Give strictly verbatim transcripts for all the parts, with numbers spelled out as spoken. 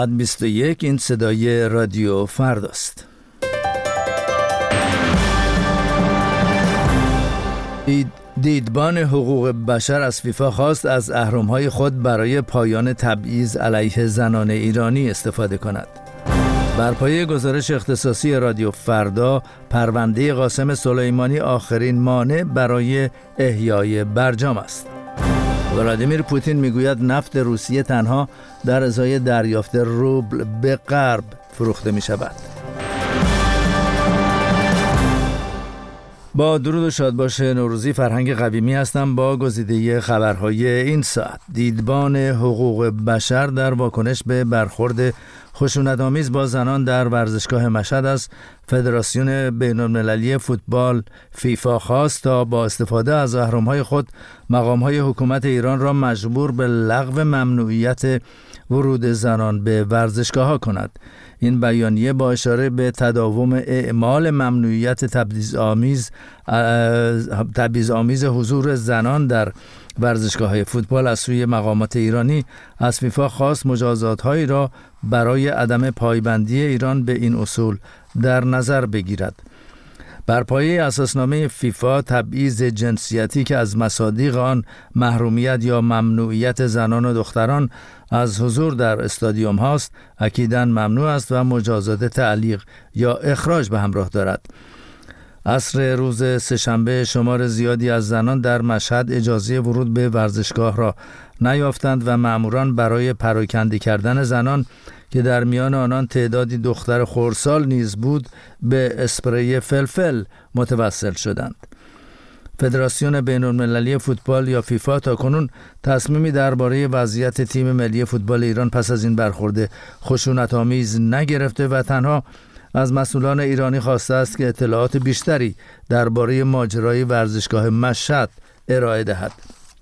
بیست و یک این صدای رادیو فرداست. دیدبان حقوق بشر از فیفا خواست از اهرم‌های خود برای پایان تبعیض علیه زنان ایرانی استفاده کند. بر پایه گزارش اختصاصی رادیو فردا، پرونده قاسم سلیمانی آخرین مانع برای احیای برجام است. ولادیمیر پوتین میگوید نفت روسیه تنها در ازای دریافت روبل به غرب فروخته می شود. با درود و شادباش نوروزی، فرهنگ قویمی هستم با گزیده خبرهای این ساعت. دیدبان حقوق بشر در واکنش به برخورد خشونت‌آمیز با زنان در ورزشگاه مشهد از فدراسیون بین‌المللی فوتبال فیفا خواست تا با استفاده از اهرم‌های خود مقام‌های حکومت ایران را مجبور به لغو ممنوعیت ورود زنان به ورزشگاه‌ها کند. این بیانیه با اشاره به تداوم اعمال ممنوعیت تبعیض‌آمیز تبعیض‌آمیز حضور زنان در ورزشگاه‌های فوتبال از سوی مقامات ایرانی از فیفا خواست مجازات‌هایی را برای عدم پایبندی ایران به این اصول در نظر بگیرد. بر پایه اساسنامه فیفا، تبعیض جنسیتی که از مصادیق آن محرومیت یا ممنوعیت زنان و دختران از حضور در استادیوم هاست، اکیداً ممنوع است و مجازات تعلیق یا اخراج به همراه دارد. عصر روز سه‌شنبه شمار زیادی از زنان در مشهد اجازه ورود به ورزشگاه را نیافتند و مأموران برای پراکنده کردن زنان که در میان آنان تعدادی دختر خردسال نیز بود به اسپری فلفل متوسل شدند. فدراسیون بین‌المللی فوتبال یا فیفا تاکنون تصمیمی درباره وضعیت تیم ملی فوتبال ایران پس از این برخورد خشونت‌آمیز نگرفته و تنها از مسئولان ایرانی خواسته است که اطلاعات بیشتری درباره ماجرای ورزشگاه مشهد ارائه دهد.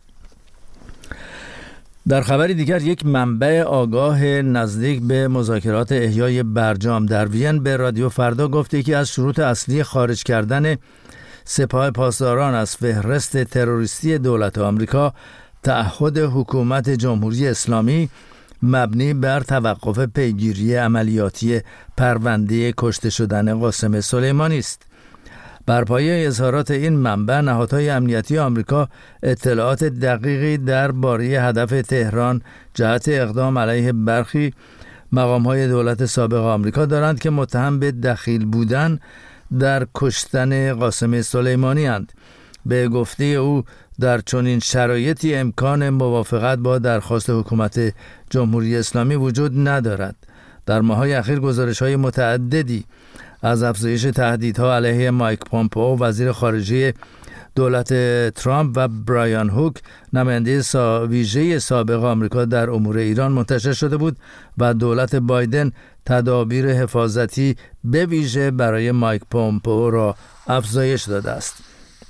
در خبری دیگر، یک منبع آگاه نزدیک به مذاکرات احیای برجام در وین به رادیو فردا گفته که از شروط اصلی خارج کردن سپاه پاسداران از فهرست تروریستی دولت آمریکا تعهد حکومت جمهوری اسلامی مبنی بر توقف پیگیری عملیاتی پرونده کشته شدن قاسم سلیمانی است. بر پایه اظهارات این منبع، نهادهای امنیتی آمریکا اطلاعات دقیقی درباره هدف تهران جهت اقدام علیه برخی مقام‌های دولت سابق آمریکا دارند که متهم به دخیل بودن در کشتن قاسم سلیمانی اند. به گفته او در چنین شرایطی امکان موافقت با درخواست حکومت جمهوری اسلامی وجود ندارد. در ماه‌های اخیر گزارش‌های متعددی از افزایش تهدیدها علیه مایک پامپئو وزیر خارجه دولت ترامپ و برایان هوک نماینده سا ویژه سابق آمریکا در امور ایران منتشر شده بود و دولت بایدن تدابیر حفاظتی به ویژه برای مایک پامپئو را افزایش داده است.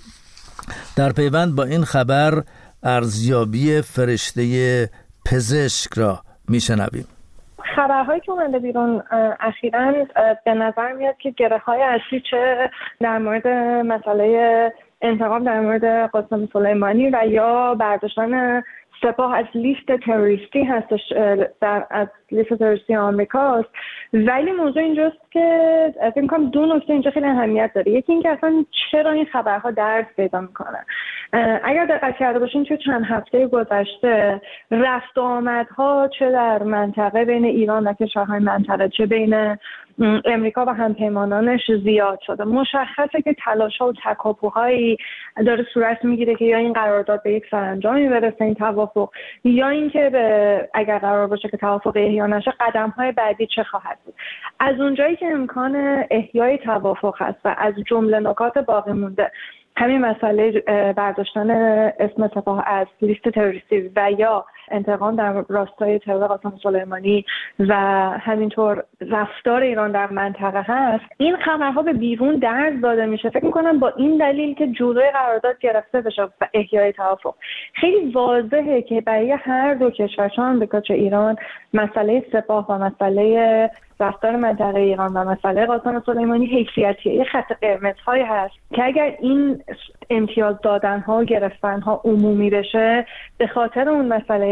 در پیوند با این خبر، ارزیابی فرشته پزشک را میشنویم. خبرهایی که اومده بیرون اخیراً به نظر میاد که گره‌های اصلی چه در مورد مسئله انتقام در مورد قاسم سلیمانی و یا برداشتن سپاه از لیست تروریستی هستش، در از لیست تروریستی آمریکاست. ولی موضوع اینجاست که فکر می‌کنم دو نکته اینجا خیلی اهمیت داره. یکی این که اصلا چرا این خبرها درس پیدا میکنن. اگر دقت کرده باشین توی چند هفته گذشته رفت و آمدها چه در منطقه بین ایران و کشورهای منطقه، چه بین امریکا و همپیمانانش زیاد شده. مشخصه که تلاش‌ها و تکاپوهایی داره صورت میگیره که یا این قرارداد به یک سرانجامی برسه، این توافق، یا اینکه به اگر قرار باشه که توافق احیا نشه قدم‌های بعدی چه خواهد بود. از اونجایی که امکان احیای توافق هست و از جمله نکات باقی مونده همین مسئله برداشتن اسم سپاه از لیست تروریستی و یا انتقام در راستای ترور قاسم سلیمانی و همینطور رفتار ایران در منطقه هست، این خبرها به بیرون درز داده میشه. فکر میکنم با این دلیل که جلوی قرارداد گرفته بشه و احیای توافق، خیلی واضحه که برای هر دو کشور، چه آمریکا چه ایران، مسئله سپاه و مسئله رفتار منطقه ایران و مسئله قاسم سلیمانی حیثیتیه، یه خط قرمزهایی هست که اگر این امتیاز دادن ها و گرفتن ها عمومی بشه، به خاطر اون مسئله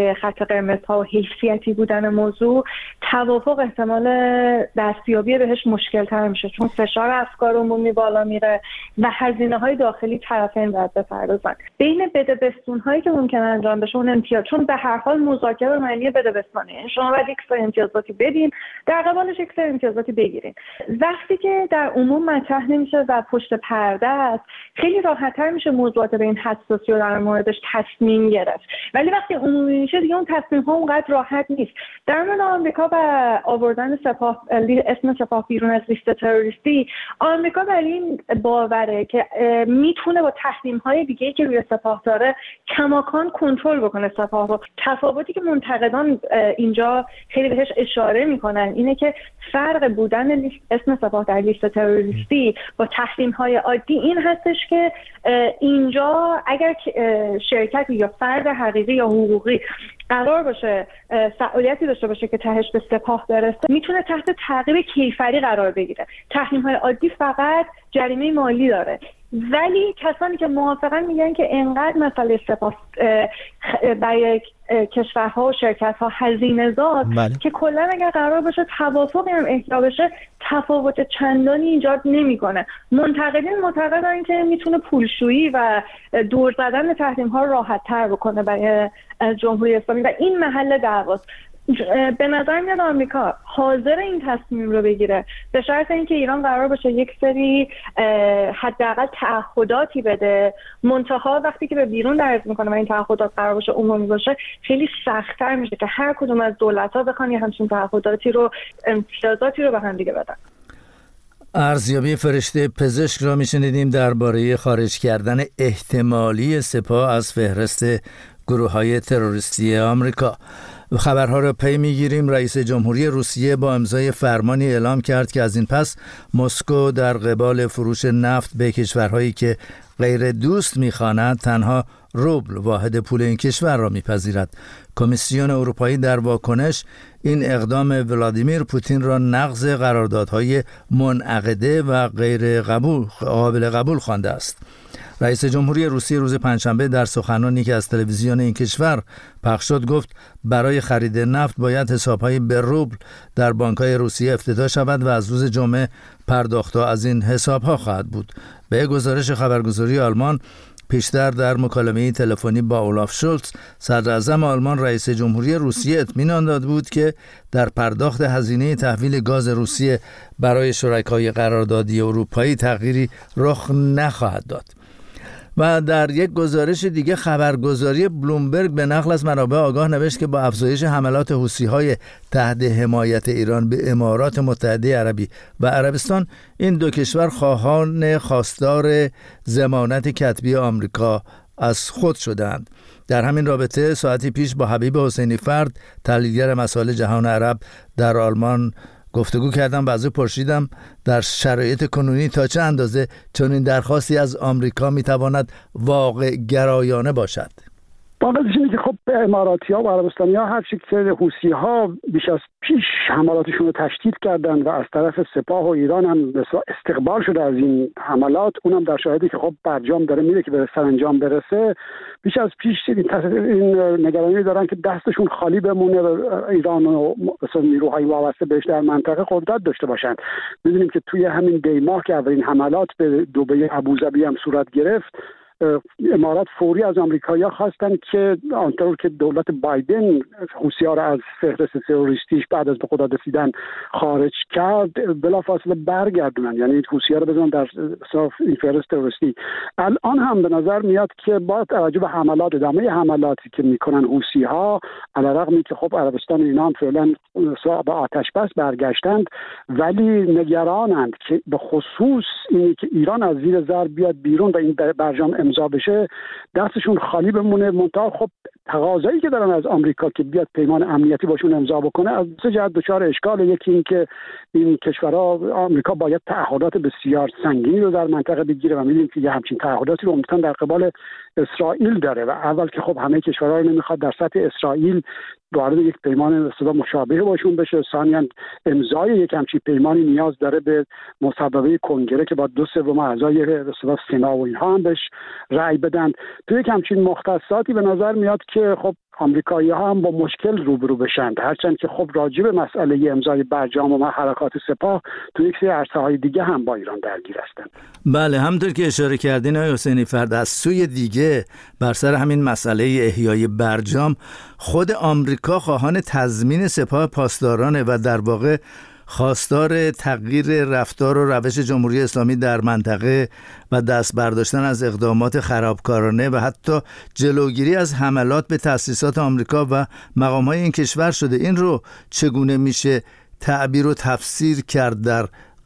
مسئله خط قرمزها و حیثیتی بودن موضوع، توافق احتمال دستیابی بهش مشکل تر میشه، چون فشار افکار عمومی بالا میره و هزینه های داخلی طرفین باید بپردازن. بین بدبستون هایی که ممکن انجام بشه اون امتیاز، چون به هر حال مذاکره معنی بدبستانه، یعنی شما باید یک سری امتیازاتی بدین در قبالش یک سری امتیازاتی بگیرین. وقتی که در عموم مطرح نمیشه و پشت پرده است، خیلی راحت‌تر میشه موضوعات به این حساسی رو در موردش تصمیم گرفت. ولی وقتی عمومی میشه دیگه اون تصمیم ها اونقدر راحت نیست. در مورد آمریکا و آوردن سپاه اسم سپاه بیرون از لیست تروریستی، آمریکا بر این باوره که میتونه با تحریم های دیگه‌ای که روی سپاه داره کماکان کنترل بکنه سپاه رو. تفاوتی که منتقدان اینجا خیلی بهش اشاره میکنن اینه که فرق بودن لیست اسم سپاه در لیست تروریستی با تحریم های عادی این هستش که اینجا اگر شرکتی یا فرد حقیقی یا حقوقی قرار باشه فعالیتی داشته باشه که تهش به سپاه برسه، میتونه تحت تعقیب کیفری قرار بگیره. تحریم های عادی فقط جریمه مالی داره. ولی کسانی که موافقن میگن که انقدر مسئله سپاه برای کشورها و شرکت‌ها هزینه زاد بله. که کلا اگر قرار باشه توافقی هم احیا بشه تفاوت چندانی ایجاد نمیکنه. منتقدین معتقدن که میتونه پولشویی و دور زدن تحریم‌ها راحت‌تر بکنه برای جمهوری اسلامی و این محل دعواست. به نظر میاد آمریکا حاضر این تصمیم رو بگیره به شرط اینکه ایران قرار باشه یک سری حداقل تعهداتی بده، منتها وقتی که به بیرون درز میکنه و این تعهدات قرار باشه عمومی باشه خیلی سخت‌تر میشه که هر کدوم از دولت‌ها بخوان یه همچین تعهداتی رو امتیازاتی رو به هم دیگه بدن. ارزیابی فرشته پزشک را میشنیدیم درباره خارج کردن احتمالی سپاه از فهرست گروه‌های تروریستی آمریکا. خبرها را پی میگیریم. رئیس جمهوری روسیه با امضای فرمانی اعلام کرد که از این پس مسکو در قبال فروش نفت به کشورهایی که غیر دوست می‌خواند تنها روبل واحد پول این کشور را میپذیرد. کمیسیون اروپایی در واکنش این اقدام ولادیمیر پوتین را نقض قراردادهای منعقده و غیر قبول قابل قبول خوانده است. رئیس جمهوری روسیه روز پنجشنبه در سخنرانی که از تلویزیون این کشور پخش شد گفت برای خرید نفت باید حساب‌های به روبل در بانک‌های روسیه افتتاح شود و از روز جمعه پرداخت‌ها از این حساب‌ها خواهد بود. به گزارش خبرگزاری آلمان پیشتر در مکالمه تلفنی با اولاف شولتز صدر اعظم آلمان رئیس جمهوری روسیه اطمینان داد بود که در پرداخت هزینه تحویل گاز روسیه برای شرکای قراردادی اروپایی تغییری رخ نخواهد داد. و در یک گزارش دیگه خبرگزاری بلومبرگ به نقل از منابع آگاه نوشت که با افزایش حملات حوثی‌های تحت حمایت ایران به امارات متحده عربی و عربستان این دو کشور خواهان خواستار ضمانت کتبی آمریکا از خود شدند. در همین رابطه ساعتی پیش با حبیب حسینی فرد تحلیلگر مسائل جهان عرب در آلمان گفتگو کردم و از او پرسیدم در شرایط کنونی تا چه اندازه چنین درخواستی از آمریکا میتواند واقع گرایانه باشد. واقعیتش اینه که خب اماراتی‌ها و عربستانی‌ها هر چی که حوثی‌ها بیش از پیش حملاتشون رو تشدید کردن و از طرف سپاه و ایران هم استقبال شده از این حملات، اونم در شرایطی که خب برجام داره میره که به سرانجام برسه، بیش از پیش این نگرانی دارن که دستشون خالی بمونه و ایران و مثلا نیروهای وابسته بهش در منطقه قدرت داشته باشن. می‌دونیم که توی همین دی ماه که اولین حملات به دبی ابوظبی هم صورت گرفت، امارات فوری از آمریکایی‌ها خواستن که آنطور که دولت بایدن حوثی‌ها را از فهرست تروریستیش بعد از به قدرت رسیدن خارج کرد بلافاصله برگردونن، یعنی حوثی‌ها رو بزنن در صف این فهرست تروریستی. الان هم به نظر میاد که با توجه به حملات ادامه حملاتی که میکنن حوثی‌ها، علیرغم اینکه خب عربستان و اینا فعلا به آتش بس برگشتند، ولی نگرانند که به خصوص اینی که ایران از زیر ضرب بیاد بیرون و این برجام امضا بشه دستشون خالی بمونه. منتها خب تقاضایی که دارن از آمریکا که بیاد پیمان امنیتی باشون امضا بکنه از سه جهت دچار اشکال. یکی این که این کشورها آمریکا باید تعهدات بسیار سنگینی رو در منطقه بگیره و می‌بینیم که یه همچین تعهداتی رو امریکا در قبال اسرائیل داره و اول که خب همه کشورها رو نمیخواد در سطح اسرائیل وارد یک پیمان اصطلاح مشابه باشون بشه. ثانیاً امضای یک همچین پیمانی نیاز داره به مصوبه کنگره که با دو سوم اعضای اصطلاح سنا و اینها هم بهش رأی بدن. تو یک همچین مختصاتی به نظر میاد که خب آمریکایی‌ها هم با مشکل روبرو بشن، هرچند که خب راجع به مسئله امضای برجام و حرکات سپاه تو یک سری عرصه‌های دیگه هم با ایران درگیر هستند. بله، همونطور که اشاره کردین آقای حسینی فرد، از سوی دیگه بر سر همین مسئله احیای برجام خود آمریکا خواهان تضمین سپاه پاسدارانه و در واقع خواستار تغییر رفتار و روش جمهوری اسلامی در منطقه و دست برداشتن از اقدامات خرابکارانه و حتی جلوگیری از حملات به تأسیسات آمریکا و مقام‌های این کشور شده. این رو چگونه میشه تعبیر و تفسیر کرد در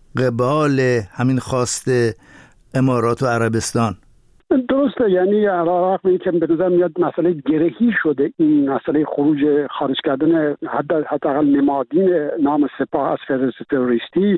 قبال همین خواست امارات و عربستان؟ درسته، یعنی علاوه بر اینکه به نظر میاد مسئله گرهی شده این مسئله خروج خارج کردن حداقل نمادین نام سپاه از فهرست تروریستی،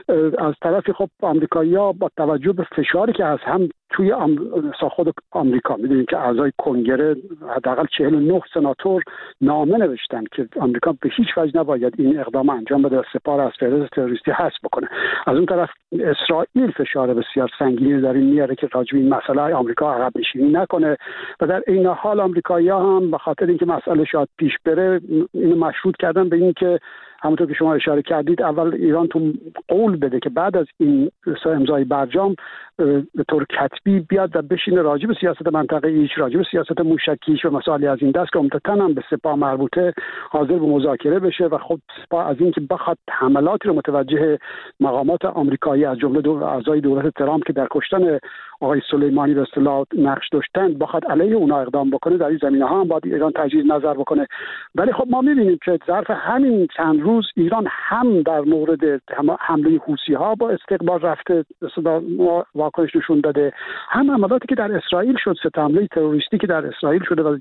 از طرفی خب آمریکایی‌ها با توجه به فشاری که از هم توی خود آمریکا، میدونید که اعضای کنگره حداقل چهل و نه سناتور نامه نوشتن که آمریکا به هیچ وجه نباید این اقدام انجام بده و سپاه از فهرست تروریستی حذف بکنه. از اون طرف اسرائیل فشار بسیار سنگینی در این میاره که راجع به این مسئله آمریکا عقب نشینی نکنه و در این حال آمریکایی‌ها هم به خاطر اینکه مسئله شاید پیش بره اینو مشروط کردن به اینکه همونطور که شما اشاره کردید اول ایران تو قول بده که بعد از این امضای برجام به طور کتبی بیاد و بشینه راجع به سیاست منطقه ایش، راجع به سیاست موشکیش و مسائلی از این دست که عمدتاً هم به سپاه مربوطه حاضر به مذاکره بشه و خب سپاه از این که بخواد حملاتی رو متوجه مقامات آمریکایی از جمله دو اعضای دولت ترامپ که در کشتن آقای سلیمانی به اصطلاح نقش داشتند بخواد علیه اونها اقدام بکنه، در این زمینه‌ها هم باید ایران تجدید نظر بکنه. ولی خب ما می‌بینیم که ظرف همین چند روز ایران هم در مورد حمله حوثی‌ها با استقبال رفته اصطلاح واکنش نشون داده، هم حملاتی که در اسرائیل شد، سه حمله تروریستی که در اسرائیل شده و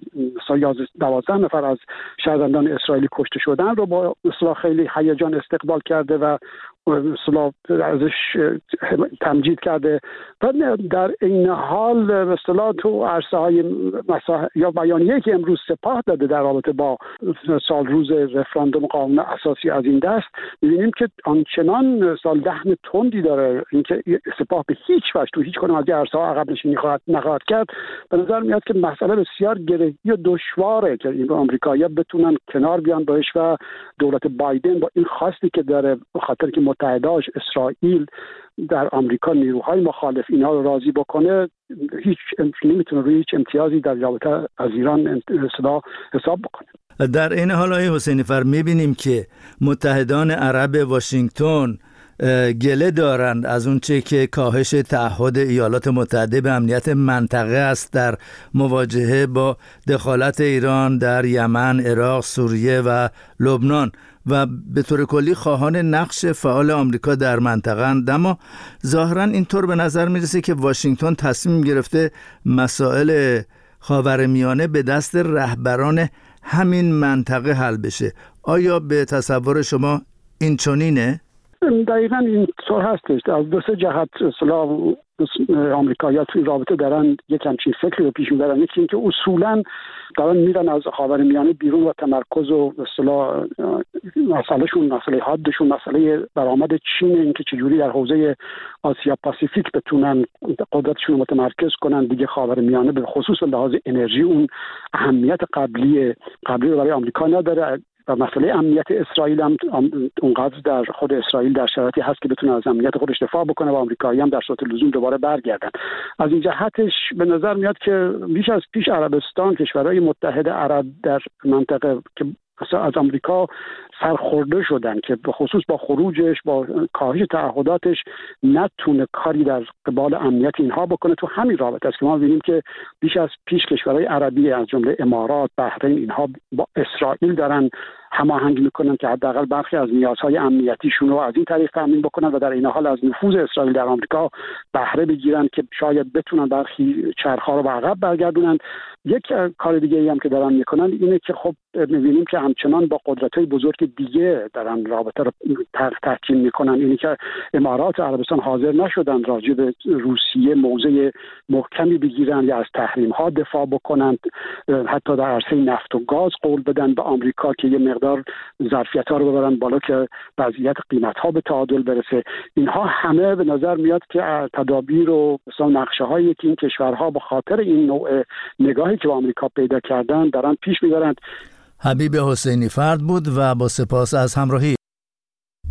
دوازده نفر از شهروندان اسرائیلی کشته شدن رو با اصطلاح خیلی هیجان استقبال کرده و اصطلاح ازش تمجید کرده و در این حال به اصطلاح تو عرصه‌های مساح... یا بیانیه‌ای که امروز سپاه داده در رابطه با سال روز رفراندوم قانون اساسی از این دست، می‌بینیم که آنچنان سال دهن تندی داره اینکه سپاه به هیچ وجه تو هیچ کدوم از این عرصه‌ها عقب نشینی خواهد نخواهد کرد. به نظر میاد که مسئله بسیار گرهی و دشواره که این آمریکایی‌ها بتونن کنار بیان باش و دولت بایدن با این خواستی که داره به خاطر که متحداش اسرائیل در آمریکا نیروهای مخالف اینا رو راضی بکنه، هیچ نمیتونه روی هیچ امتیازی در رابطه از ایران اصطلاح حساب بکنه. در این حال آقای حسینی فر میبینیم که متحدان عرب واشنگتن گله دارند از اون چه که کاهش تعهد ایالات متحده به امنیت منطقه است در مواجهه با دخالت ایران در یمن، عراق، سوریه و لبنان و به طور کلی خواهان نقش فعال آمریکا در منطقه اند. اما ظاهراً اینطور به نظر میرسه که واشنگتن تصمیم گرفته مسائل خاورمیانه به دست رهبران همین منطقه حل بشه. آیا به تصور شما این چنینه؟ دقیقاً این طور هستش. از دو سه جهت اصطلاح آمریکایی‌ها توی رابطه دارن یک همچین فکری رو پیش میبرن. یکی اینکه اصولاً دارن میرن از خاورمیانه بیرون و تمرکز و اصطلاح مسئلهشون، مسئله حادشون، مسئله برآمد چین، اینکه چجوری در حوزه آسیا پاسیفیک بتونن قدرتشون رو متمرکز کنن دیگه. خاورمیانه به خصوص به لحاظ انرژی اون اهمیت قبلی قبلی برای آمریکا نداره و مسئله امنیت اسرائیل هم اونقدر در خود اسرائیل در شرایطی هست که بتونه از امنیت خودش دفاع بکنه و آمریکایی هم در صورت لزوم دوباره برگردن. از این جهتش به نظر میاد که بیش از پیش عربستان، کشورهای متحد عرب در منطقه که از آمریکا سرخورده شدن که به خصوص با خروجش، با کاهش تعهداتش نتونه کاری در قبال امنیت اینها بکنه. تو همین رابطه است که ما می‌بینیم که بیش از پیش کشورهای عربی از جمله امارات، بحرین، اینها با اسرائیل دارن هماهنگ میکنن که حداقل برخی از نیازهای امنیتیشون رو از این طریق تامین بکنن و در این حال از نفوذ اسرائیل در آمریکا بهره بگیرن که شاید بتونن برخی چرخ‌ها رو به عقب برگردونن. یک کار دیگه ای هم که دارن میکنن اینه که خب میبینیم که همچنان با قدرت‌های بزرگ دیگه دارن رابطه رو تحکیم میکنن. اینه که امارات عربستان حاضر نشدن راجع به روسیه موضع محکمی بگیرن یا از تحریم‌ها دفاع بکنن، حتی در عرصه نفت و گاز قول بدن به آمریکا که یه مقدار ظرفیت‌ها رو ببرن بالا که وضعیت قیمت‌ها به تعادل برسه. اینها همه به نظر میاد که تدابیر و نقشه‌هایی که این کشورها به خاطر این نوع نگاهی که با آمریکا پیدا کردن دارن پیش میبرند. حبیب حسینی فرد بود و با سپاس از همراهی